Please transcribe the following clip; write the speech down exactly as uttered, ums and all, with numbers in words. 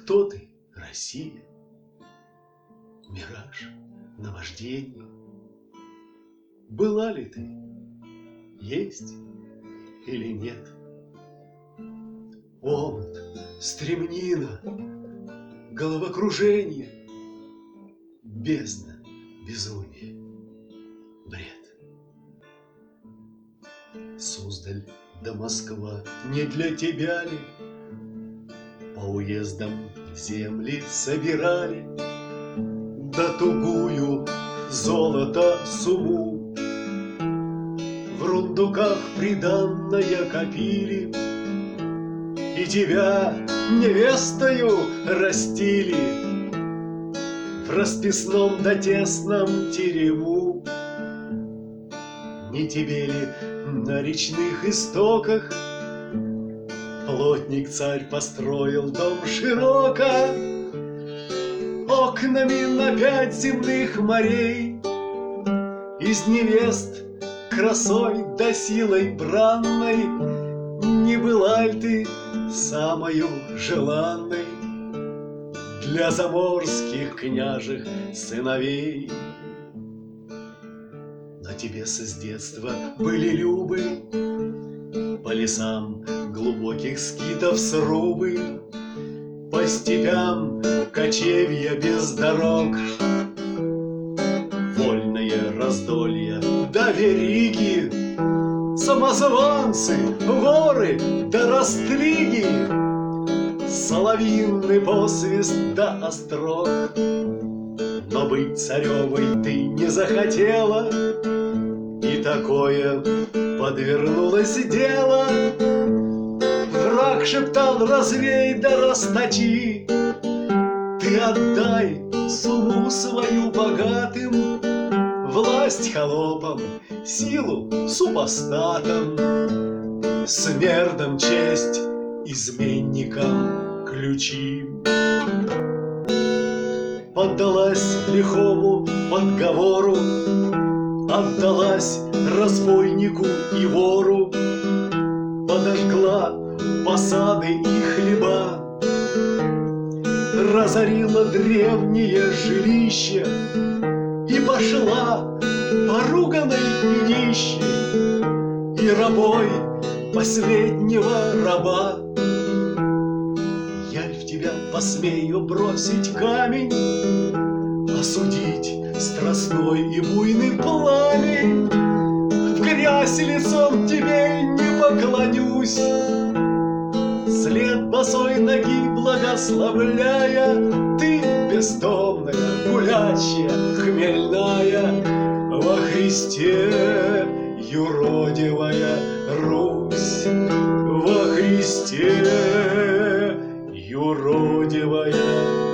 Кто ты, Россия? Мираж, наваждение? Была ли ты, есть или нет? Омут, стремнина, головокружение, бездна, безумие, бред. Суздаль да Москва не для тебя ли? По уездам земли собирали, да тугую золото сумму в рундуках приданное копили, и тебя невестою растили в расписном да тесном терему. Не тебе ли на речных истоках плотник-царь построил дом широко, окнами на пять земных морей? Из невест красой да силой бранной не была ли ты самою желанной для заморских княжих сыновей? Но тебе с детства были любы по лесам глубоких скитов срубы, по степям кочевья без дорог, вольные раздолья да вериги, самозванцы, воры да растлиги, соловьиный посвист да острог. Но быть царевой ты не захотела, и такое подвернулось дело. Враг шептал: развей да расточи, ты отдай сумму свою богатым, власть холопам, силу супостатам, смердам честь, изменникам ключи. Поддалась лихому подговору, отдалась разбойнику и вору, подожгла посады и хлеба, разорила древнее жилище и пошла поруганной и нищей, и рабой последнего раба. Я ль в тебя посмею бросить камень, осудить страстной и буйный пламень? В грязь лицом тебе не поклонюсь, след босой ноги благословляя, ты бездомная, гулячая, хмельная, во Христе юродивая Русь, во Христе юродивая